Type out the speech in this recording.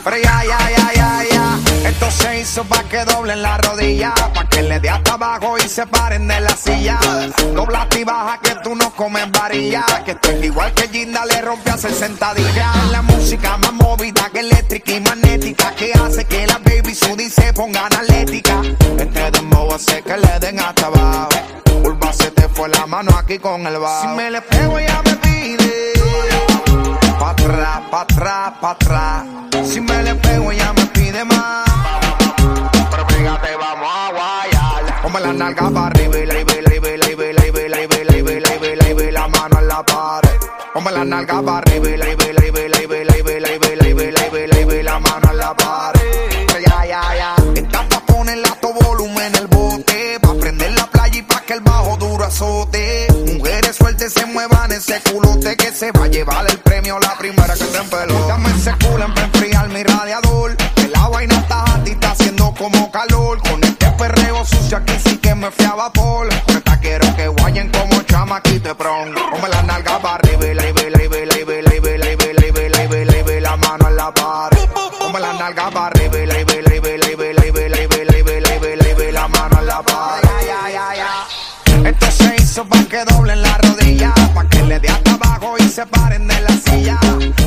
Pero ya. Esto se hizo pa' que doblen la rodilla, pa' que le dé hasta abajo y se paren de la silla. Doblate y baja que tú no comes varilla, que estoy igual que Ginda le rompe a 60 sentadillas. Es la música más movida que eléctrica y magnética, que hace que la baby Sudi se pongan atlética. Este dembow hace que le den hasta abajo. Urba se te fue la mano aquí con el bajo. Si me le pego ya me pide pa' atrás, pa' atrás, pa' atrás. Si me le pego ella me pide más. Pero fíjate, vamos a guayar. Ponme la nalga para arriba y la mano en la pared. Ponme la nalga para arriba y la mano en la pared. Ya. Esta pa' ponerla a todo volumen en el bote, pa' prender la playa y pa' que el bajo duro azote. Mujeres sueltas se muevan ese culote, que se va a llevar el premio la primera que se empeló. Dame ese culo para enfriar mi radiador, que la vaina está alta y está haciendo como calor. Con este perreo sucio aquí sí que me fui a vapor. Ahorita quiero que guayen como chamaquito de pron. Ponme la nalga para arriba y la mano en la pared. Ponme la nalga para arriba y la mano en la pared. Ya. Esto se hizo pa' que doblen la rodilla, pa' que le dé hasta abajo y se paren de la silla.